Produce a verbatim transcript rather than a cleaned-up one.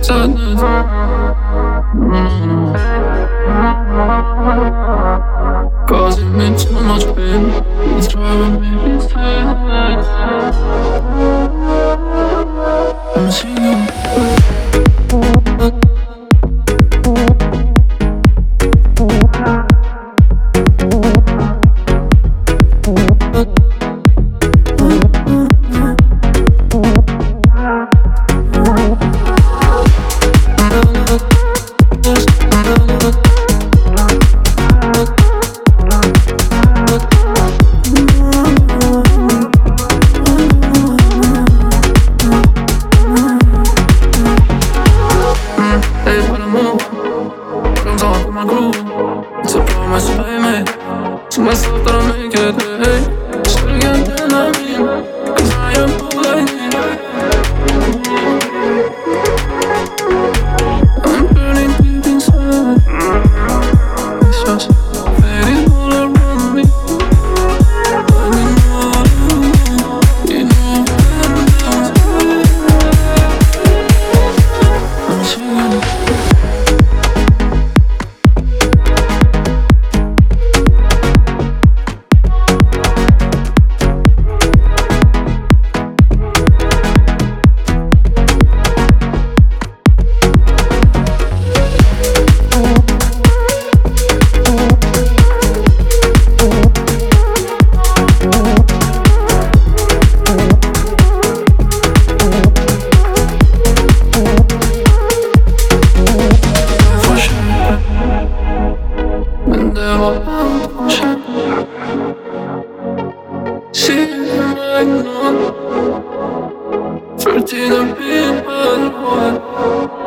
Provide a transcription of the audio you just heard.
sadness. Mm. Causing me too much pain. It's driving me insane. I'm singing. It's a promise I made to myself that I'll make it, hey. Still again then I mean, cause I am all I need. I'm burning deep inside. It's just fading all around me. But you know, you know I'm singing. She might not, thirteen and be my one.